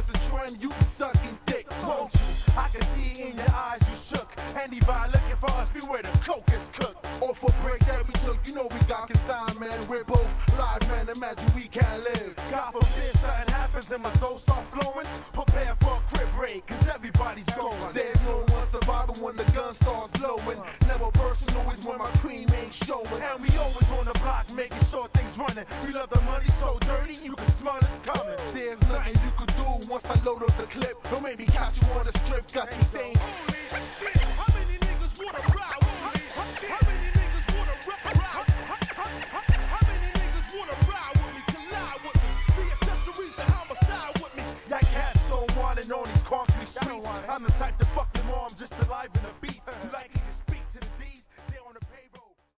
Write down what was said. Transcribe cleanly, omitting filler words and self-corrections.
was the trend, you be sucking dick, won't you? I can see in your eyes you shook. Anybody looking for us, beware the coke is cooked. Off a break that we took, you know we got consigned, man. We're both live, man. Imagine we can't live. God forbid something happens and my dough start flowing. Prepare for a crib raid, cause everybody's going. There's no one surviving when the gun starts blowing. Never personal is when my cream ain't showing. And we always on the block making sure things running. We love the money so dirty, you can smell it's coming. There's nothing you could do once I load up the clip. Don't make me catch you on the strip, got you saying. How many niggas wanna ride with me? How many niggas wanna ride? How many niggas wanna ride with me? Collide with me? The accessories, the homicide with me. That cats don't want it on these concrete streets. I'm the type to